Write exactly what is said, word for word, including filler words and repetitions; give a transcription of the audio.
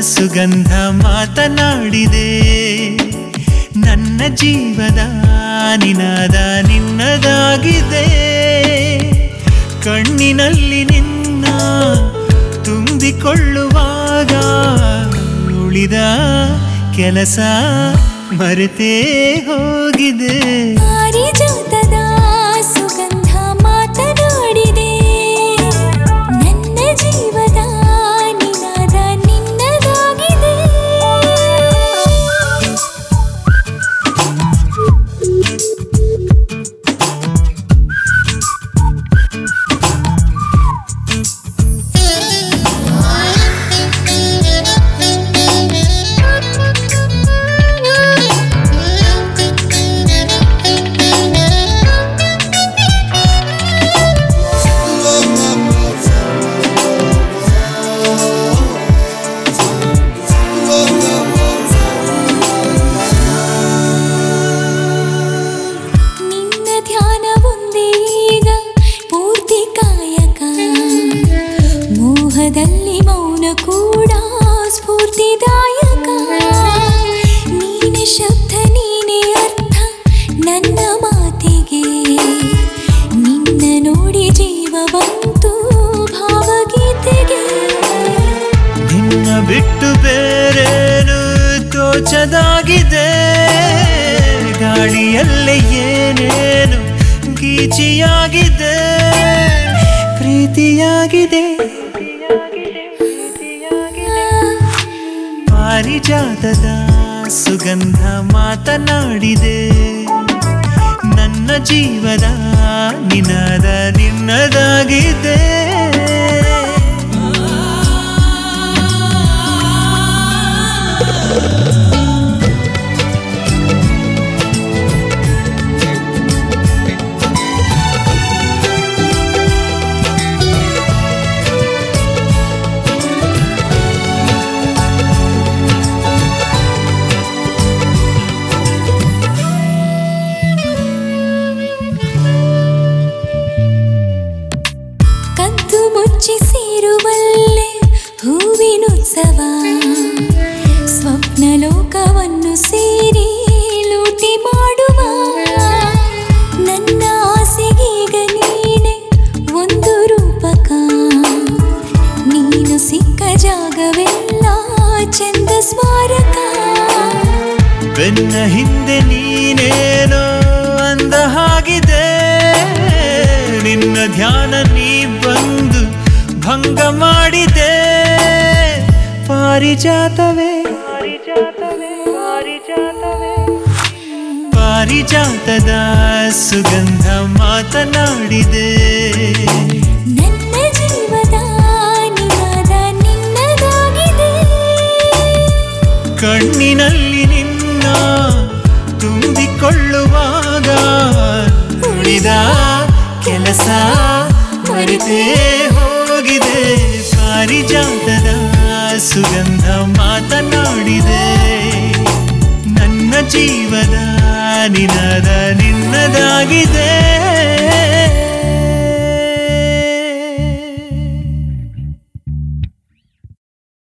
ಸುಗಂಧ ಮಾತನಾಡಿದೆ. ನನ್ನ ಜೀವದ ನಿನಾದ ನಿನ್ನದಾಗಿದೆ. ಕಣ್ಣಿನಲ್ಲಿ ನಿನ್ನ ತುಂಬಿಕೊಳ್ಳುವಾಗ ಉಳಿದ ಕೆಲಸ ಮರೆತೇ ಹೋಗಿದೆ. ಪಾರಿಜಾತದ ಸುಗಂಧ ಮಾತನಾಡಿದೆ. ನನ್ನ ಜೀವದ ನಿನಾದ ನಿನ್ನದಾಗಿದೆ. ಮೋಹದಲ್ಲಿ ಮೌನ ಕೂಡ ಸ್ಫೂರ್ತಿದಾಯಕ. ನೀನೆ ಶಬ್ದ ನೀನೆ ಅರ್ಥ ನನ್ನ ಮಾತಿಗೆ. ನಿನ್ನ ನೋಡಿ ಜೀವ ಬಂತು ಭಾವಗೀತೆಗೆ. ನಿನ್ನ ಬಿಟ್ಟು ಬೇರೇನು ತೋಚದಾಗಿದೆ. ಗಾಳಿಯಲ್ಲೇ ಏನೇನು ಗೀಚಿಯಾಗಿದೆ. ಪ್ರೀತಿಯಾಗಿದೆ. ಪಾರಿಜಾತದ ಸುಗಂಧ ಮಾತನಾಡಿದೆ. ನನ್ನ ಜೀವದ ನಿನಾದ ನಿನ್ನದಾಗಿದೆ. ಕದ್ದು ಮುಚ್ಚಿ ಸೇರುವಲ್ಲೇ ಹೂವಿನುತ್ಸವ. ಸ್ವಪ್ನ ಲೋಕವನ್ನು ಸೇರಿ ಲೂಟಿ ಮಾಡುವ. ನನ್ನ ಆಸೆಗೀಗ ನೀನೆ ಒಂದು ರೂಪಕ. ನೀನು ಸಿಕ್ಕ ಜಾಗವೆಲ್ಲ ಚಂದ ಸ್ಮಾರಕ. ಬೆನ್ನ ಹಿಂದೆ ನೀನೇನೋ ಅಂದ ಹಾಗಿದೆ. ನಿನ್ನ ಧ್ಯಾನ ನೀ ಬಂದು ಭಂಗ ಮಾಡಿದೆ. ಪಾರಿಜಾತವೇ ಪಾರಿಜಾತದ ಸುಗಂಧ ಮಾತನಾಡಿದೆ. ನನ್ನ ಜೀವದ ನಿನಾದ ನಿನ್ನದಾಗಿದೆ. ಕಣ್ಣಿನಲ್ಲಿ ನಿನ್ನ ತುಂಬಿಕೊಳ್ಳುವಾಗ ಉಳಿದ ಕೆಲಸ ಮರೆತೇ ಹೋಗಿದೆ. ಪಾರಿಜಾತದ ಸುಗಂಧ ಮಾತನಾಡಿದೆ. ನನ್ನ ಜೀವದ ನಿನಾದ ನಿನ್ನದಾಗಿದೆ.